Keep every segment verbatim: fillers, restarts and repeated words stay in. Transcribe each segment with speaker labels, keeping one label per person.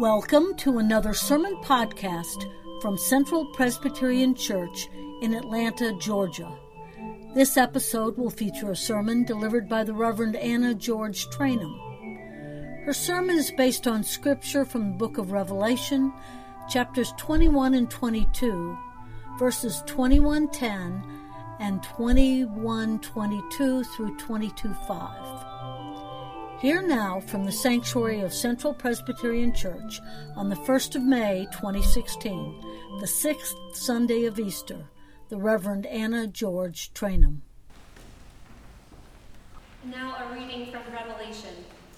Speaker 1: Welcome to another sermon podcast from Central Presbyterian Church in Atlanta, Georgia. This episode will feature a sermon delivered by the Reverend Anna George Trainum. Her sermon is based on scripture from the book of Revelation, chapters twenty-one and twenty-two, verses twenty-one ten and twenty-one twenty-two through twenty-two five. Hear now from the sanctuary of Central Presbyterian Church on the first of May, twenty sixteen, the sixth Sunday of Easter, the Reverend Anna George Trainum.
Speaker 2: Now a reading from Revelation.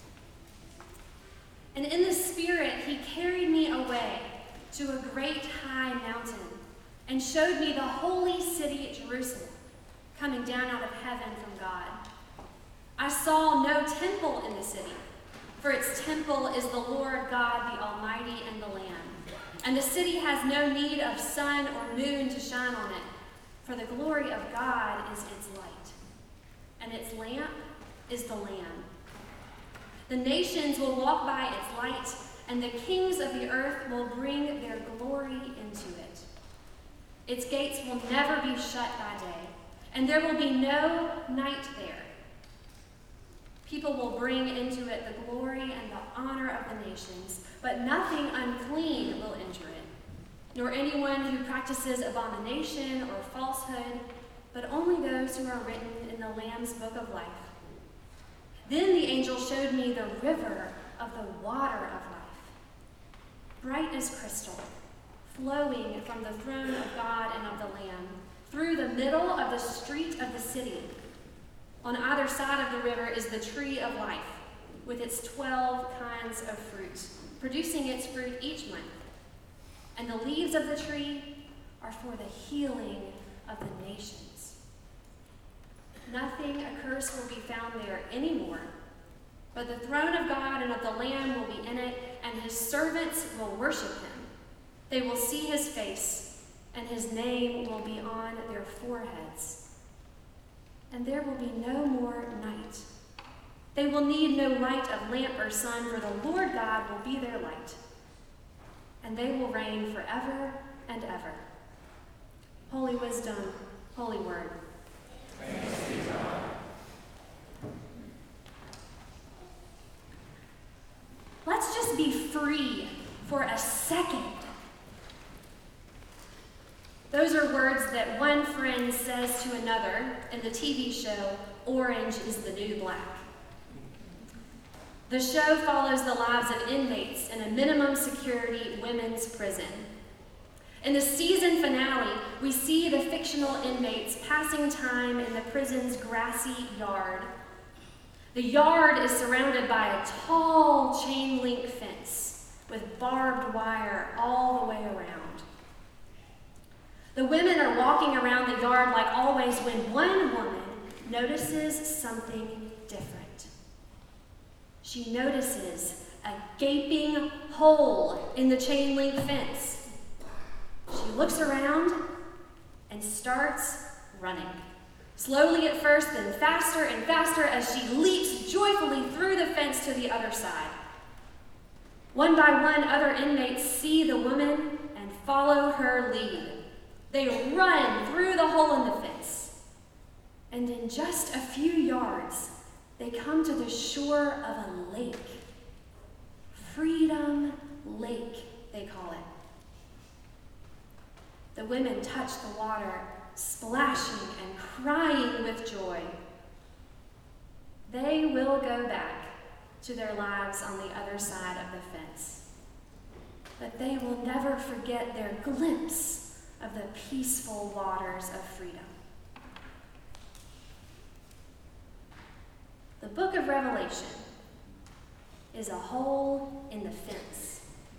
Speaker 2: And in the Spirit he carried me away to a great high mountain and showed me the holy city Jerusalem, coming down out of heaven from God. I saw no temple in the city, for its temple is the Lord God, the Almighty, and the Lamb. And the city has no need of sun or moon to shine on it, for the glory of God is its light, and its lamp is the Lamb. The nations will walk by its light, and the kings of the earth will bring their glory into it. Its gates will never be shut by day, and there will be no night there. People will bring into it the glory and the honor of the nations, but nothing unclean will enter it, nor anyone who practices abomination or falsehood, but only those who are written in the Lamb's book of life. Then the angel showed me the river of the water of life, bright as crystal, flowing from the throne of God and of the Lamb, through the middle of the street of the city. On either side of the river is the tree of life, with its twelve kinds of fruit, producing its fruit each month. And the leaves of the tree are for the healing of the nations. Nothing accursed will be found there anymore, but the throne of God and of the Lamb will be in it, and his servants will worship him. They will see his face, and his name will be on their foreheads. And there will be no more night. They will need no light of lamp or sun, for the Lord God will be their light. And they will reign forever and ever. Holy wisdom, holy word.
Speaker 3: Thanks be to God.
Speaker 2: Let's just be free for a second. Those are words that one friend says to another in the T V show, Orange is the New Black. The show follows the lives of inmates in a minimum security women's prison. In the season finale, we see the fictional inmates passing time in the prison's grassy yard. The yard is surrounded by a tall chain link fence with barbed wire all the way around. The women are walking around the yard like always when one woman notices something different. She notices a gaping hole in the chain link fence. She looks around and starts running. Slowly at first, then faster and faster as she leaps joyfully through the fence to the other side. One by one, other inmates see the woman and follow her lead. They run through the hole in the fence, and in just a few yards, they come to the shore of a lake. Freedom Lake, they call it. The women touch the water, splashing and crying with joy. They will go back to their lives on the other side of the fence, but they will never forget their glimpse of the peaceful waters of freedom. The book of Revelation is a hole in the fence.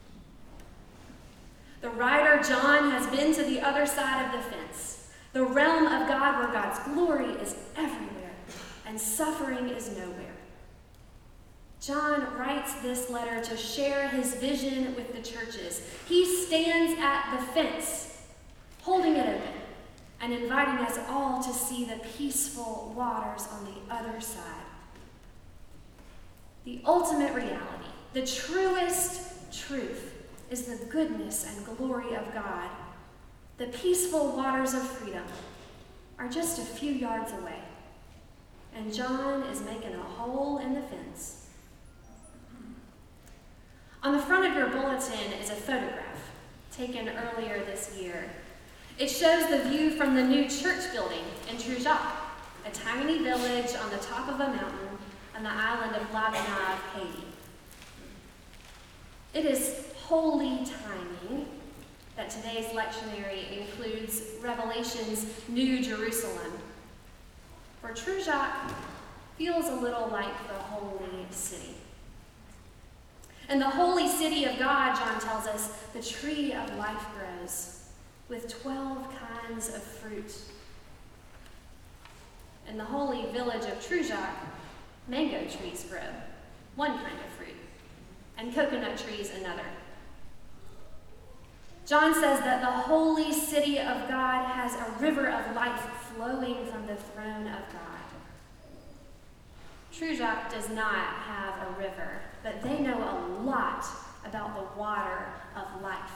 Speaker 2: The writer John has been to the other side of the fence, the realm of God where God's glory is everywhere and suffering is nowhere. John writes this letter to share his vision with the churches. He stands at the fence, holding it open and inviting us all to see the peaceful waters on the other side. The ultimate reality, the truest truth is the goodness and glory of God, the peaceful waters of freedom are just a few yards away, and John is making a hole in the fence. On the front of your bulletin is a photograph taken earlier this year. It shows the view from the new church building in Trujac, a tiny village on the top of a mountain on the island of La Gonâve, Haiti. It is holy timing that today's lectionary includes Revelation's New Jerusalem, for Trujac feels a little like the holy city. In the holy city of God, John tells us, the tree of life grows with twelve kinds of fruit. In the holy village of Trujac, mango trees grow, one kind of fruit, and coconut trees another. John says that the holy city of God has a river of life flowing from the throne of God. Trujac does not have a river, but they know a lot about the water of life.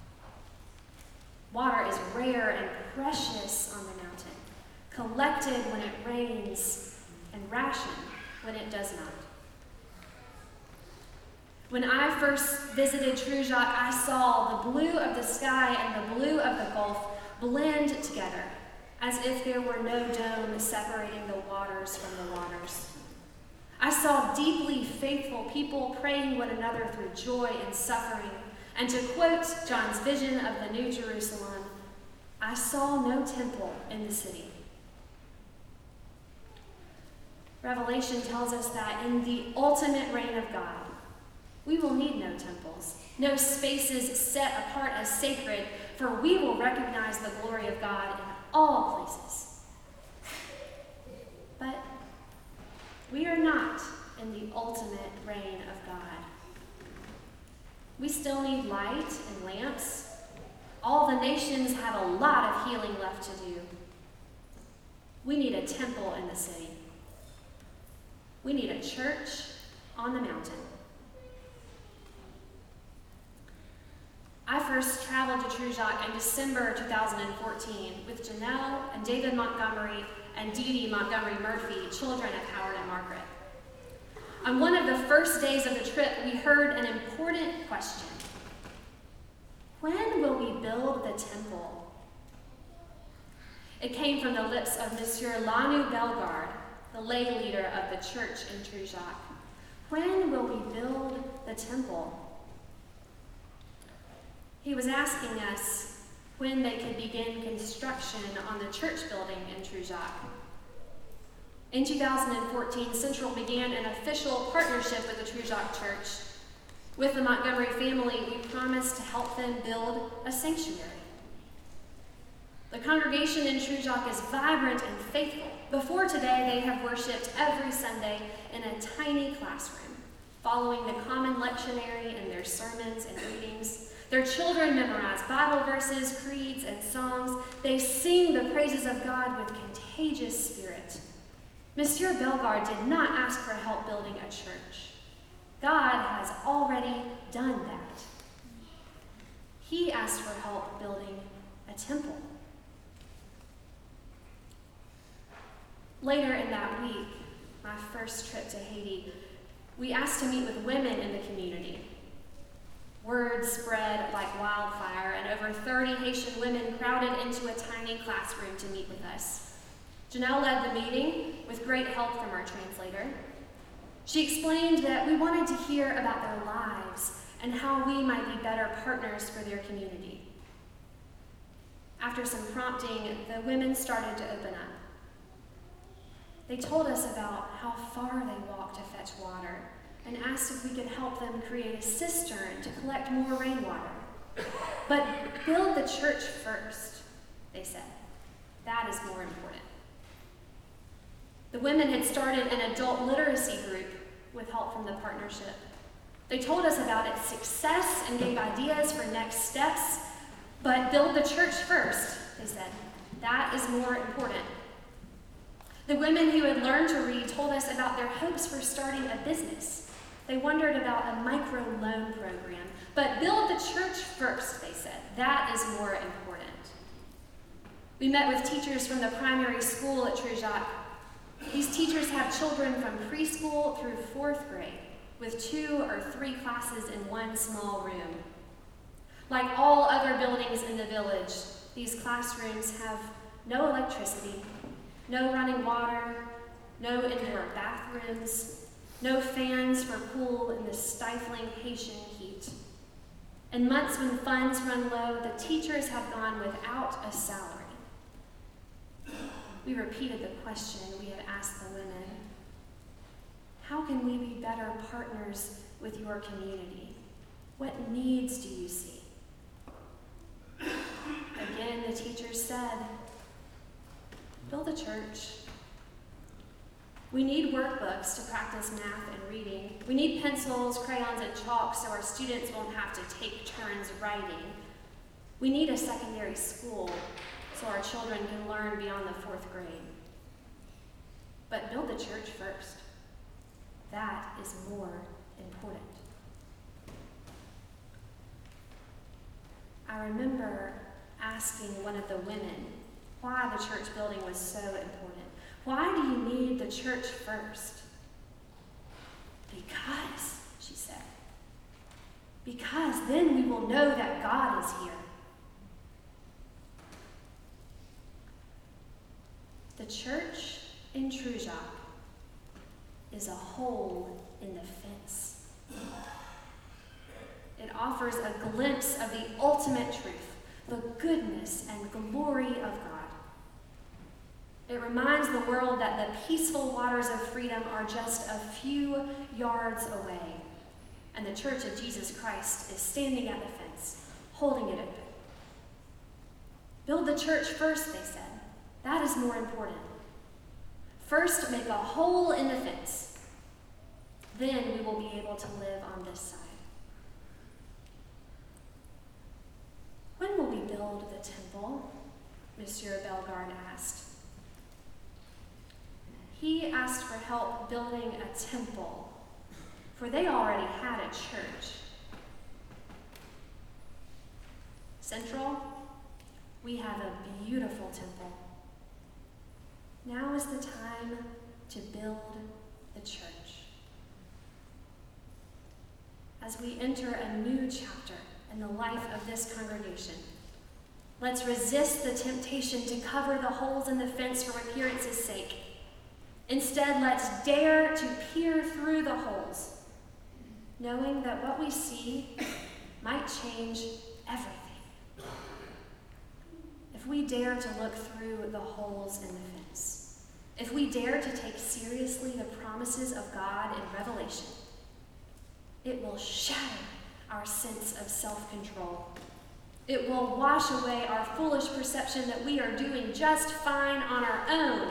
Speaker 2: Water is rare and precious on the mountain, collected when it rains and rationed when it does not. When I first visited Trujac, I saw the blue of the sky and the blue of the Gulf blend together, as if there were no dome separating the waters from the waters. I saw deeply faithful people praying one another through joy and suffering, and to quote John's vision of the New Jerusalem, I saw no temple in the city. Revelation tells us that in the ultimate reign of God, we will need no temples, no spaces set apart as sacred, for we will recognize the glory of God in all places. But we are not in the ultimate reign of God. We still need light and lamps. All the nations have a lot of healing left to do. We need a temple in the city. We need a church on the mountain. I first traveled to Trujac in December two thousand fourteen with Janelle and David Montgomery and Dee Dee Montgomery Murphy, children of Howard and Margaret. On one of the first days of the trip, we heard an important question. When will we build the temple? It came from the lips of Monsieur Lanu Bellegarde, the lay leader of the church in Trujac. When will we build the temple? He was asking us when they could begin construction on the church building in Trujac. In two thousand fourteen, Central began an official partnership with the Trujac Church. With the Montgomery family, we promised to help them build a sanctuary. The congregation in Trujac is vibrant and faithful. Before today, they have worshiped every Sunday in a tiny classroom, following the common lectionary in their sermons and readings. Their children memorize Bible verses, creeds, and songs. They sing the praises of God with contagious spirit. Monsieur Bellegarde did not ask for help building a church. God has already done that. He asked for help building a temple. Later in that week, my first trip to Haiti, we asked to meet with women in the community. Word spread like wildfire, and over thirty Haitian women crowded into a tiny classroom to meet with us. Janelle led the meeting with great help from our translator. She explained that we wanted to hear about their lives and how we might be better partners for their community. After some prompting, the women started to open up. They told us about how far they walked to fetch water, and asked if we could help them create a cistern to collect more rainwater. But build the church first, they said. That is more important. The women had started an adult literacy group with help from the partnership. They told us about its success and gave ideas for next steps, but build the church first, they said. That is more important. The women who had learned to read told us about their hopes for starting a business. They wondered about a micro-loan program. But build the church first, they said. That is more important. We met with teachers from the primary school at Trujac. These teachers have children from preschool through fourth grade, with two or three classes in one small room. Like all other buildings in the village, these classrooms have no electricity, no running water, no indoor bathrooms, no fans for cool in the stifling Haitian heat. In months when funds run low, the teachers have gone without a salary. We repeated the question we had asked the women. How can we be better partners with your community? What needs do you see? Again, the teachers said, build a church. We need workbooks to practice math and reading. We need pencils, crayons, and chalk so our students won't have to take turns writing. We need a secondary school so our children can learn beyond the fourth grade. But build the church first. That is more important. I remember asking one of the women why the church building was so important. Why do you need the church first? Because, she said. Because then we will know that God is here. The church in Trujac is a hole in the fence. It offers a glimpse of the ultimate truth, the goodness and glory of God. It reminds the world that the peaceful waters of freedom are just a few yards away, and the Church of Jesus Christ is standing at the fence, holding it open. Build the church first, they said. That is more important. First, make a hole in the fence. Then we will be able to live on this side. When will we build the temple? Monsieur Bellegarde asked. He asked for help building a temple, for they already had a church. Central, we have a beautiful temple. Now is the time to build the church. As we enter a new chapter in the life of this congregation, let's resist the temptation to cover the holes in the fence for appearance's sake. Instead, let's dare to peer through the holes, knowing that what we see might change everything. If we dare to look through the holes in the fence, if we dare to take seriously the promises of God in Revelation, it will shatter our sense of self-control. It will wash away our foolish perception that we are doing just fine on our own.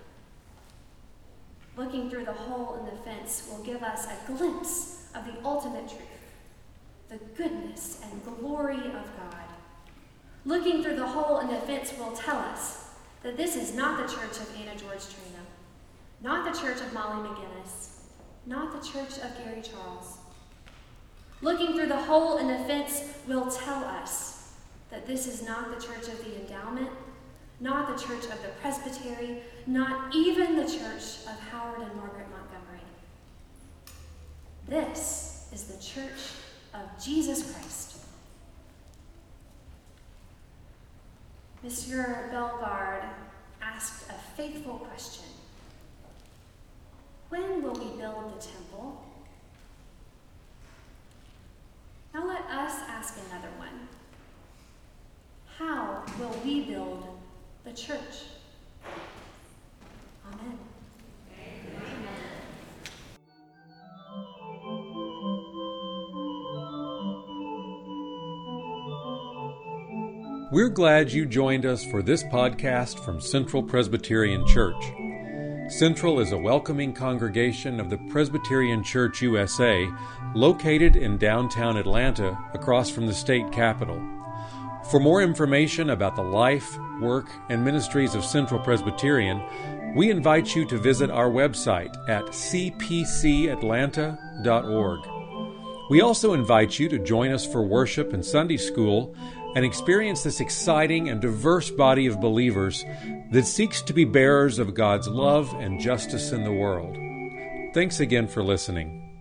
Speaker 2: Looking through the hole in the fence will give us a glimpse of the ultimate truth, the goodness and glory of God. Looking through the hole in the fence will tell us that this is not the church of Anna George Trina, not the church of Molly McGinnis, not the church of Gary Charles. Looking through the hole in the fence will tell us that this is not the church of the endowment, not the church of the presbytery, not even the church of Howard and Margaret Montgomery. This is the church of Jesus Christ. Monsieur Bellegarde asked a faithful question. When will we build the temple? Now let us ask another one. How will we build the church? Amen. Amen.
Speaker 4: We're glad you joined us for this podcast from Central Presbyterian Church. Central is a welcoming congregation of the Presbyterian Church U S A, located in downtown Atlanta, across from the state capitol. For more information about the life, work, and ministries of Central Presbyterian, we invite you to visit our website at c p c atlanta dot org. We also invite you to join us for worship and Sunday school and experience this exciting and diverse body of believers that seeks to be bearers of God's love and justice in the world. Thanks again for listening.